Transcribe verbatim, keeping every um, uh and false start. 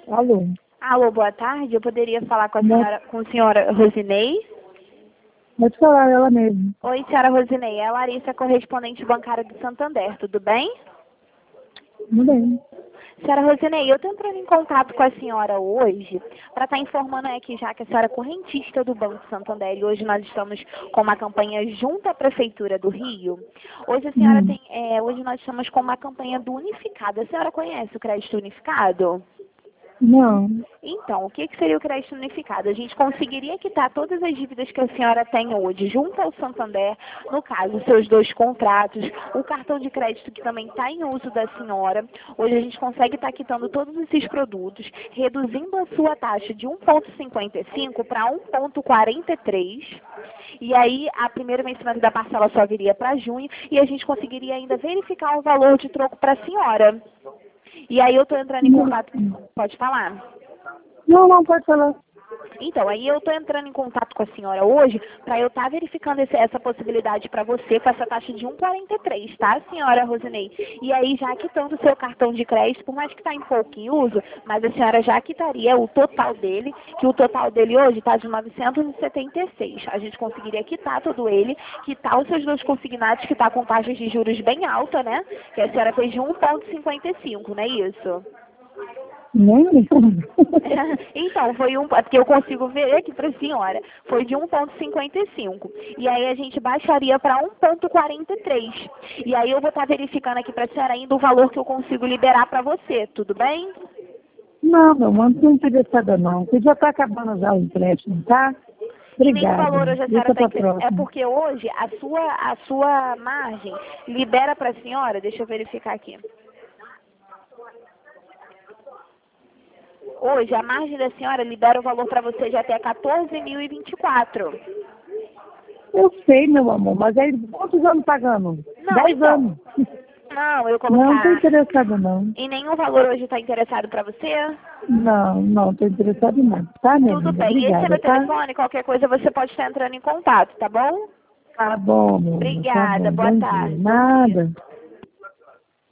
Alô? Alô, boa tarde. Eu poderia falar com a Não. senhora, com a senhora Rosinei? Pode falar, ela mesmo. Oi, senhora Rosinei. É a Larissa, correspondente bancária do Santander. Tudo bem? Tudo bem. Senhora Rosinei, eu estou entrando em contato com a senhora hoje para estar informando aqui já que a senhora é correntista do Banco Santander e hoje nós estamos com uma campanha junto à Prefeitura do Rio. Hoje a senhora Hum. tem, é, hoje nós estamos com uma campanha do Unificado. A senhora conhece o crédito unificado? Não. Então, o que que seria o crédito unificado? A gente conseguiria quitar todas as dívidas que a senhora tem hoje junto ao Santander, no caso, seus dois contratos, o cartão de crédito que também está em uso da senhora. Hoje a gente consegue estar quitando todos esses produtos, reduzindo a sua taxa de um vírgula cinquenta e cinco para um vírgula quarenta e três. E aí, a primeira vencimento da parcela só viria para junho e a gente conseguiria ainda verificar o valor de troco para a senhora. E aí eu estou entrando em Não. contato... Pode falar? Não, não, pode falar. Então, aí eu estou entrando em contato com a senhora hoje para eu estar verificando esse- essa possibilidade para você com essa taxa de um vírgula quarenta e três, tá, senhora Rosinei? E aí, já quitando o seu cartão de crédito, por mais que está em pouco em uso, mas a senhora já quitaria o total dele, que o total dele hoje está de novecentos e setenta e seis. A gente conseguiria quitar todo ele, quitar os seus dois consignados, que está com taxas de juros bem alta, né? Que a senhora fez de um vírgula cinquenta e cinco, não é isso? Nem me Então, foi um, é porque eu consigo ver aqui para a senhora, foi de um vírgula cinquenta e cinco. E aí a gente baixaria para um vírgula quarenta e três. E aí eu vou estar verificando aqui para a senhora ainda o valor que eu consigo liberar para você, tudo bem? Não, meu mano, não estou interessada não. Você já está acabando já o empréstimo, tá? E nem o Obrigada. valor hoje a senhora Deixa está para interessada. É próxima. porque hoje a sua, a sua margem libera para a senhora, deixa eu verificar aqui. Hoje, a margem da senhora libera o valor para você de até quatorze mil e vinte e quatro. Eu sei, meu amor, mas aí quantos anos pagando? Não, Dez então. anos. Não, eu Não estou colocar. interessada não. E nenhum valor hoje está interessado para você? Não, não, estou interessada não. Tá, minha Tudo linda? bem. Esse é Obrigada, meu tá? telefone, qualquer coisa você pode estar entrando em contato, tá bom? Tá bom, meu amor, tá Obrigada, bom. boa Bom dia. tarde, bom dia. Nada.